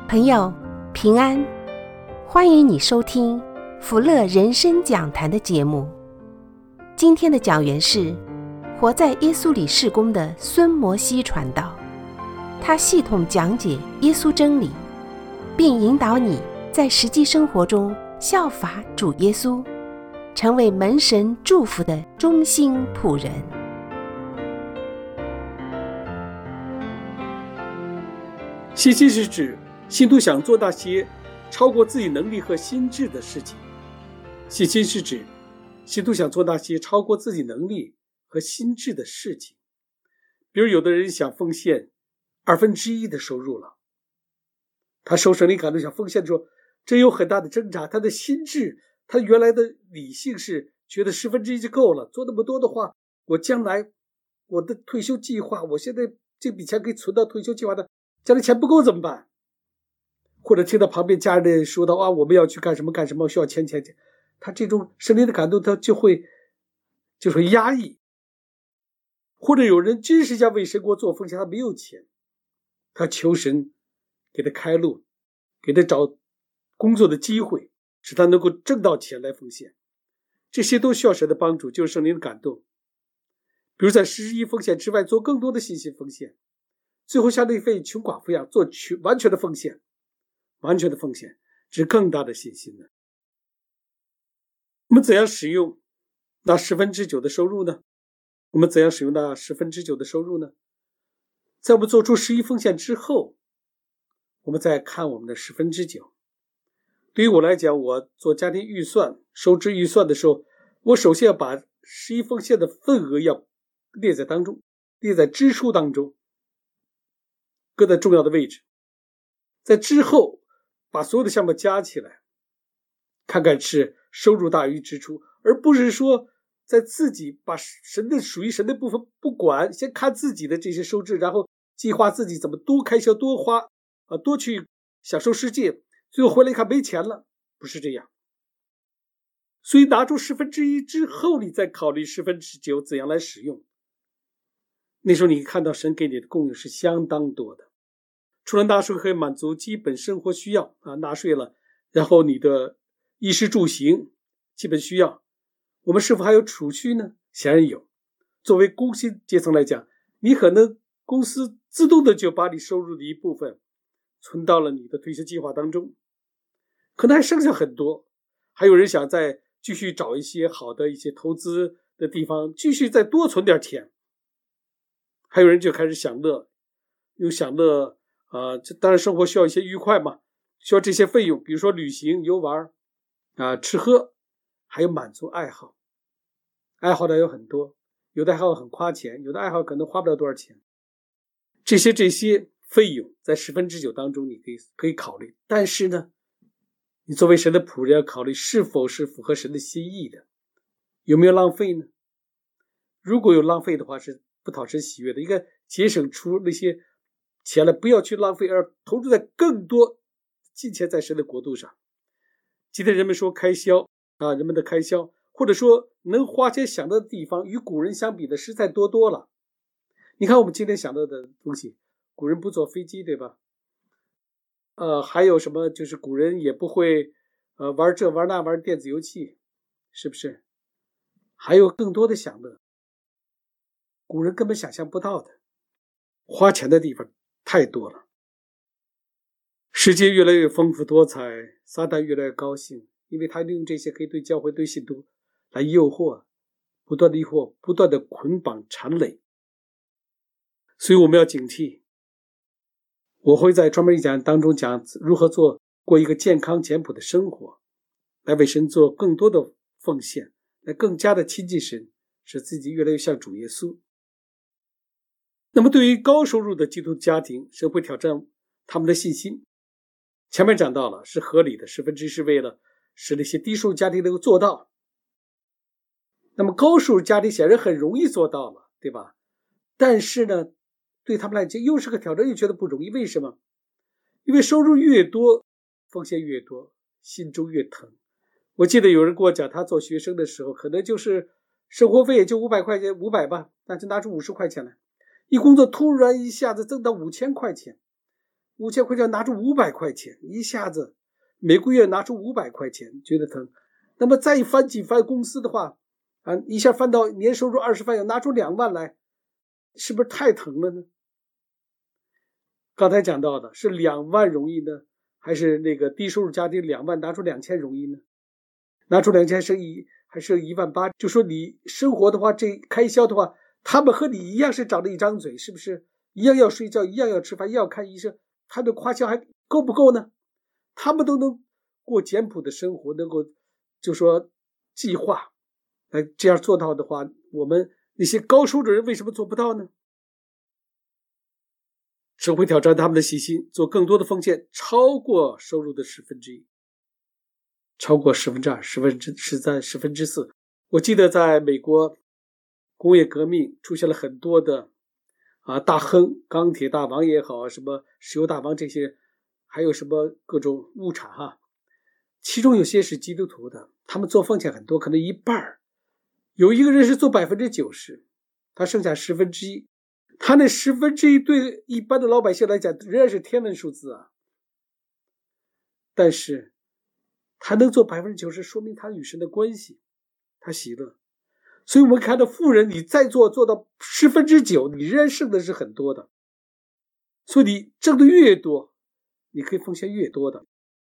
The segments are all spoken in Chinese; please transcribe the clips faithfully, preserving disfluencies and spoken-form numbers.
朋友平安，欢迎你收听福乐人生讲坛的节目。今天的讲员是活在耶稣里事工的孙摩西传道，他系统讲解耶稣真理，并引导你在实际生活中效法主耶稣，成为门神祝福的忠心仆人。 信心是指信徒想做那些超过自己能力和心智的事情。信心是指信徒想做那些超过自己能力和心智的事情。比如有的人想奉献二分之一的收入了，他受圣灵感动想奉献的时候，这有很大的挣扎。他的心智，他原来的理性是觉得十分之一就够了，做那么多的话，我将来我的退休计划，我现在这笔钱可以存到退休计划的，将来钱不够怎么办？或者听到旁边家人说到啊，我们要去干什么干什么，需要钱钱钱，他这种圣灵的感动，他就会就会压抑。或者有人真是想为神国做奉献，他没有钱，他求神给他开路，给他找工作的机会，使他能够挣到钱来奉献。这些都需要神的帮助，就是圣灵的感动。比如在十一奉献之外做更多的信心奉献，最后像那位穷寡妇一样做全完全的奉献，完全的奉献是更大的信心呢。我们怎样使用那十分之九的收入呢？我们怎样使用那十分之九的收入呢？在我们做出十一奉献之后，我们再看我们的十分之九。对于我来讲，我做家庭预算、收支预算的时候，我首先要把十一奉献的份额要列在当中，列在支出当中，搁在重要的位置。在之后把所有的项目加起来，看看是收入大于支出，而不是说在自己把神的属于神的部分不管，先看自己的这些收支，然后计划自己怎么多开销多花啊，多去享受世界，最后回来一看没钱了，不是这样。所以拿出十分之一之后，你再考虑十分之九怎样来使用。那时候你看到神给你的供应是相当多的，除了纳税可以满足基本生活需要啊，纳税了，然后你的衣食住行基本需要，我们是否还有储蓄呢？显然有。作为工薪阶层来讲，你可能公司自动的就把你收入的一部分存到了你的退休计划当中，可能还剩下很多。还有人想再继续找一些好的一些投资的地方，继续再多存点钱。还有人就开始享乐，用享乐啊、呃，当然生活需要一些愉快嘛，需要这些费用，比如说旅行、游玩啊、呃、吃喝，还有满足爱好。爱好的有很多，有的爱好很花钱，有的爱好可能花不了多少钱。这些这些费用在十分之九当中你可以可以考虑，但是呢，你作为神的仆人要考虑是否是符合神的心意的，有没有浪费呢？如果有浪费的话，是不讨神喜悦的。应该节省出那些钱来，不要去浪费，而投入在更多金钱在神的国度上。今天人们说开销啊，人们的开销，或者说能花钱想到的地方，与古人相比的实在多多了。你看我们今天想到的东西，古人不坐飞机，对吧？呃，还有什么？就是古人也不会呃玩这玩那玩电子游戏，是不是？还有更多的享乐，古人根本想象不到的，花钱的地方太多了。世界越来越丰富多彩，撒旦越来越高兴，因为他利用这些可以对教会对信徒来诱惑，不断的诱惑，不断的捆绑缠累。所以我们要警惕。我会在专门一讲当中讲如何做过一个健康简朴的生活，来为神做更多的奉献，来更加的亲近神，使自己越来越像主耶稣。那么对于高收入的基督家庭，神会挑战他们的信心。前面讲到了是合理的，十分之一是为了使那些低收入家庭能够做到。那么高收入家庭显然很容易做到了，对吧？但是呢，对他们来讲又是个挑战，又觉得不容易。为什么？因为收入越多，奉献越多，心中越疼。我记得有人跟我讲，他做学生的时候，可能就是生活费也就五百块钱，五百吧，那就拿出五十块钱来。一工作突然一下子挣到五千块钱， 五千块钱拿出五百块钱，一下子每个月拿出五百块钱，觉得疼。那么再翻几番公司的话啊，一下翻到年收入二十万，要拿出两万来，是不是太疼了呢？刚才讲到的是两万容易呢，还是那个低收入家庭两万拿出两千容易呢？拿出两千是一还是一万八？就说你生活的话，这开销的话，他们和你一样是长了一张嘴，是不是？一样要睡觉，一样要吃饭，一样要看医生，他的花销还够不够呢？他们都能过简朴的生活，能够就说计划，来这样做到的话，我们那些高收入人为什么做不到呢？神会挑战他们的信心，做更多的奉献，超过收入的十分之一，超过十分之二、十分之十三、十分之四。我记得在美国工业革命出现了很多的啊大亨，钢铁大王也好，什么石油大王这些，还有什么各种物产哈，其中有些是基督徒的，他们做奉献很多，可能一半，有一个人是做百分之九十，他剩下十分之一。他那十分之一对一般的老百姓来讲仍然是天文数字啊，但是他能做百分之九十，说明他与神的关系，他喜乐。所以我们看到富人，你再做做到十分之九，你仍然剩的是很多的。所以你挣的越多，你可以奉献越多的。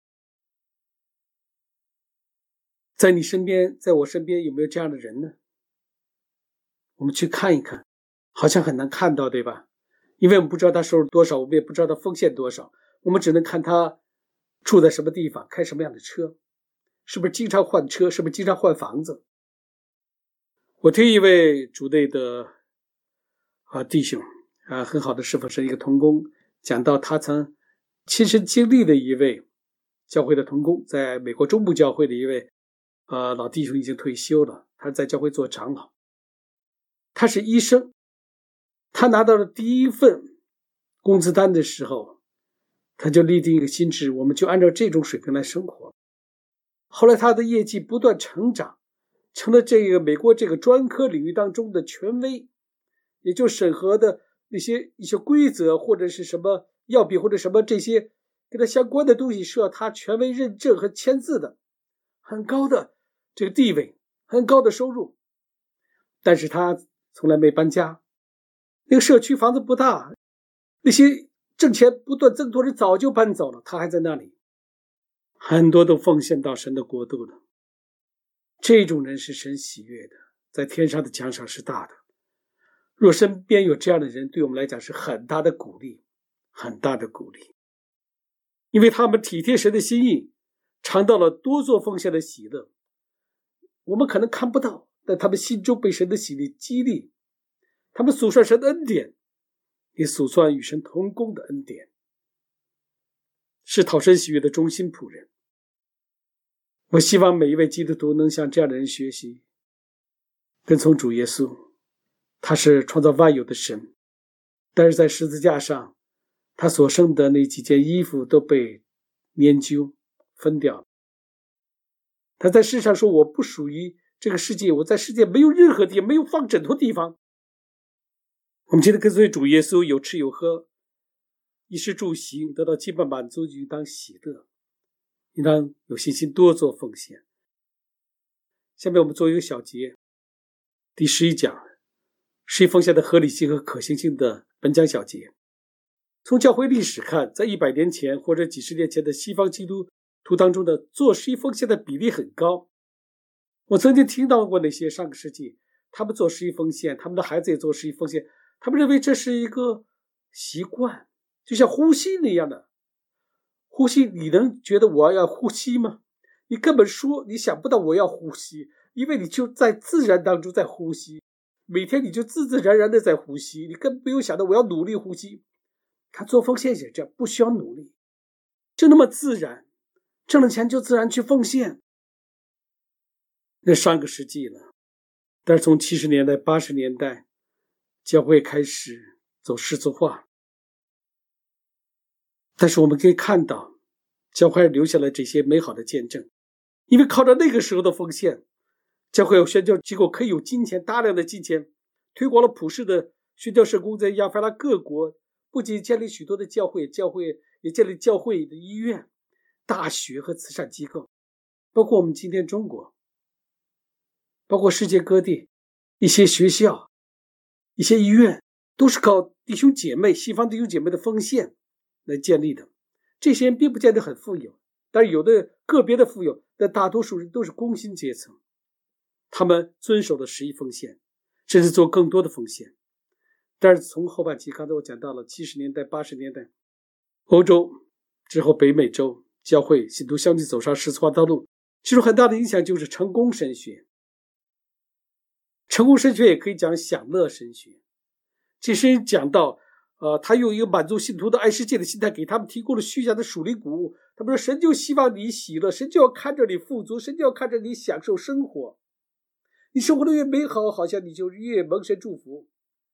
在你身边，在我身边有没有这样的人呢？我们去看一看。好像很难看到，对吧？因为我们不知道他收入多少，我们也不知道他奉献多少，我们只能看他住在什么地方，开什么样的车，是不是经常换车，是不是经常换房子。我听一位主内的啊弟兄啊，很好的师傅，是一个同工，讲到他曾亲身经历的一位教会的同工，在美国中部教会的一位呃老弟兄已经退休了，他在教会做长老，他是医生。他拿到了第一份工资单的时候，他就立定一个心志，我们就按照这种水平来生活。后来他的业绩不断成长，成了这个美国这个专科领域当中的权威，也就审核的那些一些规则或者是什么药品或者什么这些跟他相关的东西是要他权威认证和签字的，很高的这个地位，很高的收入。但是他从来没搬家，那个社区房子不大，那些挣钱不断增多人早就搬走了，他还在那里，很多都奉献到神的国度了。这种人是神喜悦的，在天上的奖赏是大的。若身边有这样的人，对我们来讲是很大的鼓励，很大的鼓励，因为他们体贴神的心意，尝到了多做奉献的喜乐。我们可能看不到，但他们心中被神的喜乐激励，他们数算神的恩典，也数算与神同工的恩典，是讨神喜悦的忠心仆人。我希望每一位基督徒能向这样的人学习，跟从主耶稣。他是创造万有的神，但是在十字架上，他所剩的那几件衣服都被研究分掉了。他在世上说，我不属于这个世界，我在世界没有任何地方，没有放枕头地方。我们今天跟随主耶稣，有吃有喝，衣食住行得到基本满足，就当喜乐，应当有信心多做奉献。下面我们做一个小节，第十一讲，十一奉献的合理性和可行性的本讲小节。从教会历史看，在一百年前或者几十年前的西方基督徒当中的做十一奉献的比例很高。我曾经听到过那些上个世纪他们做十一奉献，他们的孩子也做十一奉献，他们认为这是一个习惯，就像呼吸那样的。呼吸，你能觉得我要呼吸吗？你根本说你想不到我要呼吸，因为你就在自然当中在呼吸，每天你就自自然然的在呼吸，你根本不用想到我要努力呼吸。他做奉献也这样，不需要努力，就那么自然，挣了钱就自然去奉献。那上个世纪了，但是从七十年代八十年代教会开始走世俗化，但是我们可以看到教会留下了这些美好的见证。因为靠着那个时候的奉献，教会有宣教机构可以有金钱，大量的金钱，推广了普世的宣教事工，在亚非拉各国不仅建立许多的教会，教会也建立教会的医院、大学和慈善机构，包括我们今天中国，包括世界各地一些学校、一些医院，都是靠弟兄姐妹、西方弟兄姐妹的奉献来建立的。这些人并不见得很富有，但是有的个别的富有，但大多数人都是工薪阶层，他们遵守了十一奉献，甚至做更多的奉献。但是从后半期，刚才我讲到了七十年代、八十年代，欧洲之后北美洲教会信徒相继走上世俗化道路，其中很大的影响就是成功神学。成功神学也可以讲享乐神学，这些人讲到呃，他用一个满足信徒的爱世界的心态，给他们提供了虚假的属灵鼓舞。他们说神就希望你喜乐，神就要看着你富足，神就要看着你享受生活，你生活的越美好，好像你就越蒙神祝福。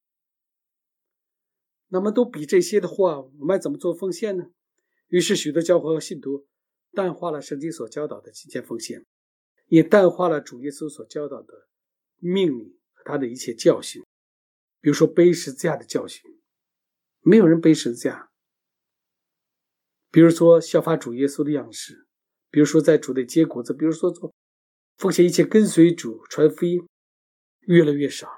那么都比这些的话，我们怎么做奉献呢？于是许多教会和信徒淡化了圣经所教导的金钱奉献，也淡化了主耶稣所教导的命令和他的一切教训。比如说背十字架的教训，没有人背十字架。比如说效法主耶稣的样式，比如说在主内结果子，比如说做奉献一切跟随主传福音，越来越少。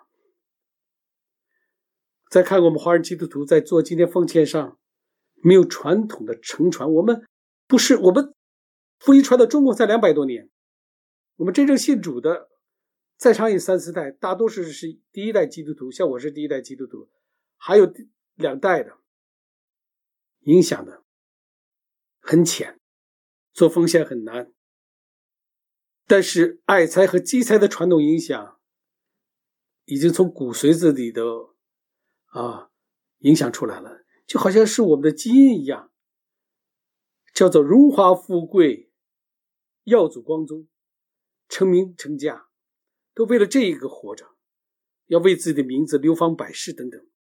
再看我们华人基督徒在做今天奉献上没有传统的承传，我们不是我们福音传到中国才两百多年，我们真正信主的再长也三四代，大多数是第一代基督徒，像我是第一代基督徒，还有两代的，影响的很浅，做奉献很难。但是爱财和积财的传统影响已经从骨髓子里的啊影响出来了，就好像是我们的基因一样，叫做荣华富贵、耀祖光宗、成名成家，都为了这一个活着，要为自己的名字流芳百世等等。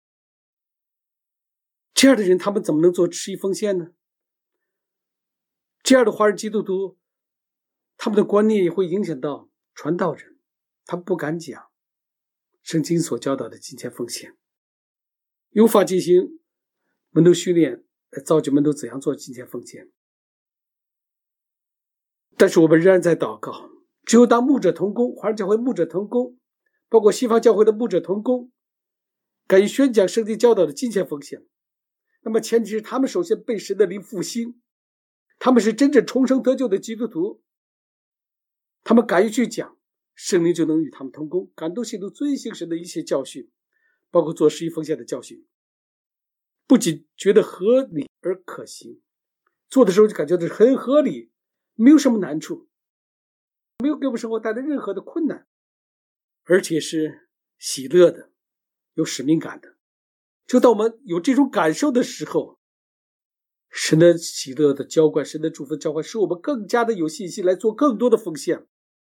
这样的人他们怎么能做十一奉献呢？这样的华人基督徒，他们的观念也会影响到传道人，他们不敢讲圣经所教导的金钱奉献，无法进行门徒训练来造就门徒怎样做金钱奉献。但是我们仍然在祷告，只有当牧者同工，华人教会牧者同工，包括西方教会的牧者同工，敢于宣讲圣经教导的金钱奉献，那么前提是他们首先被神的灵复兴，他们是真正重生得救的基督徒，他们敢于去讲，圣灵就能与他们同工，感动信徒遵行神的一切教训，包括做十一奉献的教训，不仅觉得合理而可行，做的时候就感觉到很合理，没有什么难处，没有给我们生活带来任何的困难，而且是喜乐的，有使命感的。就当我们有这种感受的时候，神的喜乐的浇灌，神的祝福的浇灌，使我们更加的有信心来做更多的奉献。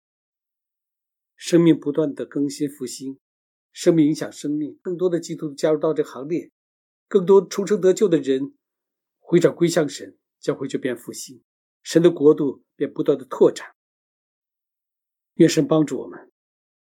生命不断的更新复兴，生命影响生命，更多的基督徒加入到这行列，更多重生得救的人回转归向神，教会就变复兴，神的国度便不断的拓展。愿神帮助我们。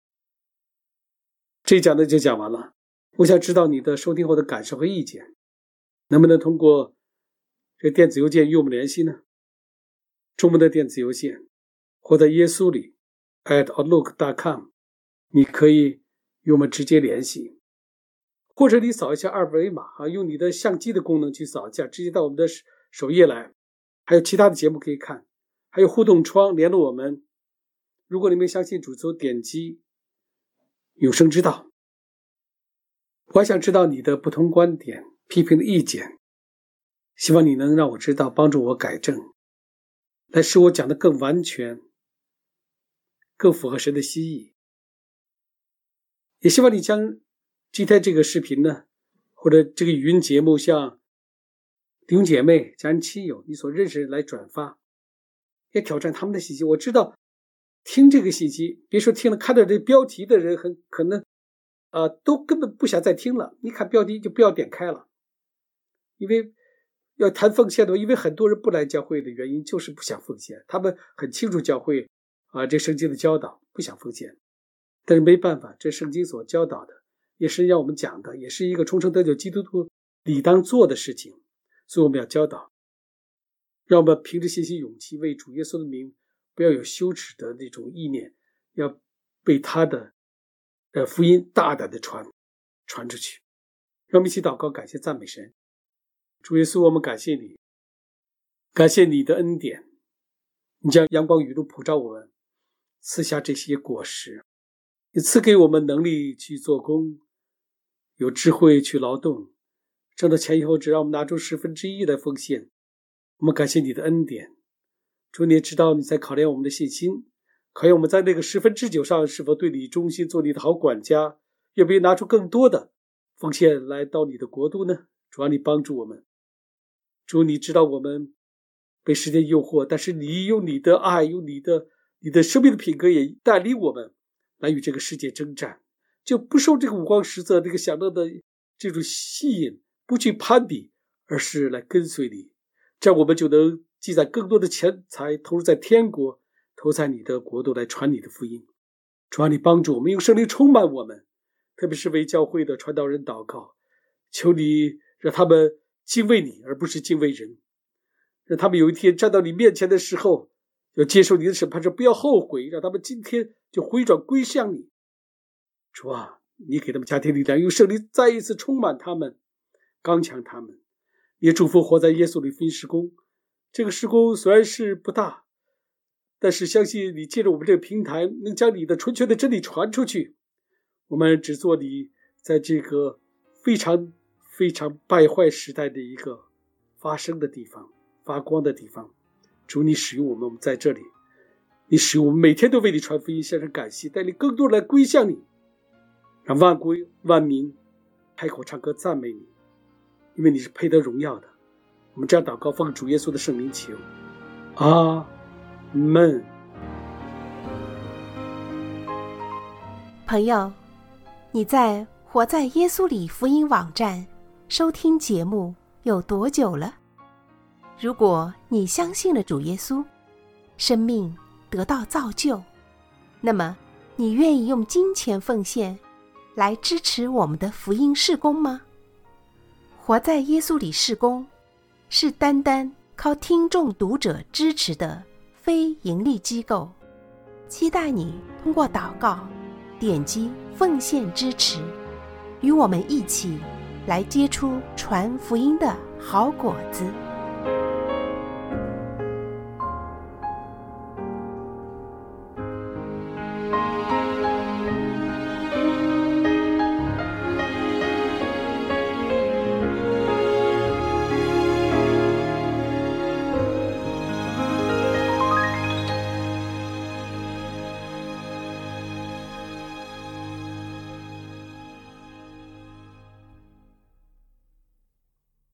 这一讲呢就讲完了，我想知道你的收听后的感受和意见，能不能通过这电子邮件与我们联系呢？中文的电子邮件或在耶稣里 at outlook dot com， 你可以与我们直接联系，或者你扫一下二维码啊，用你的相机的功能去扫一下，直接到我们的首页来，还有其他的节目可以看，还有互动窗联络我们。如果你们相信主，就点击永生之道。我还想知道你的不同观点、批评的意见，希望你能让我知道，帮助我改正，来使我讲得更完全，更符合神的心意。也希望你将今天这个视频呢，或者这个语音节目向弟兄姐妹、家人、亲友，你所认识的人来转发，也挑战他们的信息。我知道听这个信息，别说听了，看到这标题的人很可能啊、呃，都根本不想再听了，你看标题就不要点开了。因为要谈奉献的话，因为很多人不来教会的原因就是不想奉献，他们很清楚教会啊这圣经的教导，不想奉献。但是没办法，这圣经所教导的，也是让我们讲的，也是一个重生得救基督徒理当做的事情，所以我们要教导。 让我们凭着信心勇气为主耶稣的名，不要有羞耻的那种意念，要被他的呃福音大胆的传传出去。让我们一起祷告，感谢赞美神。主耶稣，我们感谢你，感谢你的恩典，你将阳光雨露普照我们，赐下这些果实，你赐给我们能力去做工，有智慧去劳动，挣到钱以后只让我们拿出十分之一来奉献。我们感谢你的恩典，主，你也知道你在考验我们的信心，考验我们在那个十分之九上是否对你忠心，做你的好管家，愿不愿意拿出更多的奉献来到你的国度呢？主啊，你帮助我们。主，你知道我们被世界诱惑，但是你用你的爱，用你的你的生命的品格也带领我们来与这个世界征战，就不受这个五光十色这个享乐的这种吸引，不去攀比，而是来跟随你，这样我们就能积攒更多的钱财，投入在天国，投在你的国度来传你的福音。主啊，你帮助我们，用圣灵充满我们，特别是为教会的传道人祷告，求你让他们敬畏你，而不是敬畏人，让他们有一天站到你面前的时候，要接受你的审判时不要后悔，让他们今天就回转归向你。主啊，你给他们加添力量，用圣灵再一次充满他们，刚强他们。也祝福活在耶稣里福音事工，这个事工虽然是不大，但是相信你借着我们这个平台能将你的纯全的真理传出去。我们只做你在这个非常非常败坏时代的一个发生的地方，发光的地方。主，你使用我们，我们在这里，你使用我们每天都为你传福音，献上感谢，带领更多人来归向你，让万国万民开口唱歌赞美你，因为你是配得荣耀的。我们这样祷告，奉主耶稣的圣名求，阿们。 朋友，你在活在耶稣里福音网站收听节目有多久了？如果你相信了主耶稣，生命得到造就，那么你愿意用金钱奉献来支持我们的福音事工吗？活在耶稣里事工是单单靠听众读者支持的非盈利机构，期待你通过祷告点击奉献支持，与我们一起来结出传福音的好果子。